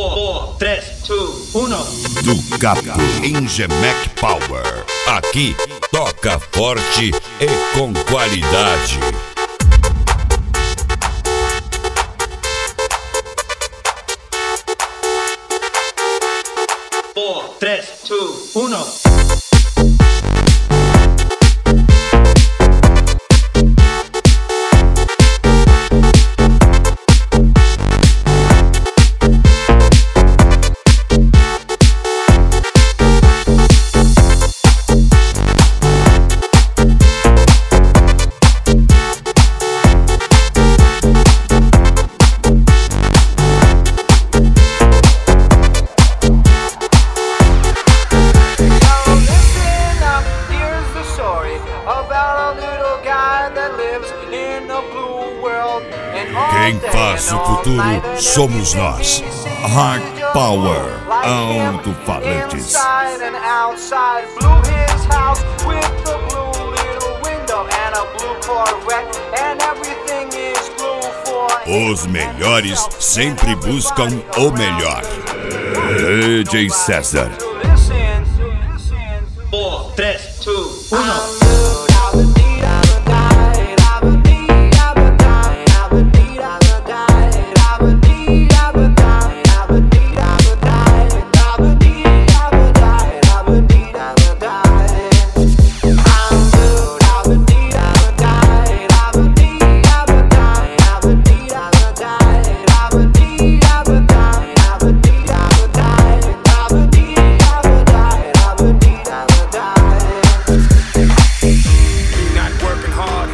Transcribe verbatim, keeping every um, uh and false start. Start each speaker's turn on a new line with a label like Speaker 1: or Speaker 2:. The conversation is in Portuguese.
Speaker 1: quatro, três, dois, um.
Speaker 2: Do Capo em Gemec Power. Aqui toca forte e com qualidade.
Speaker 1: quatro, três, dois, um.
Speaker 2: Quem faz o futuro somos nós. Hard Power Alto-Falantes. Os melhores sempre buscam o melhor. D J César.
Speaker 1: quatro, três, dois, um.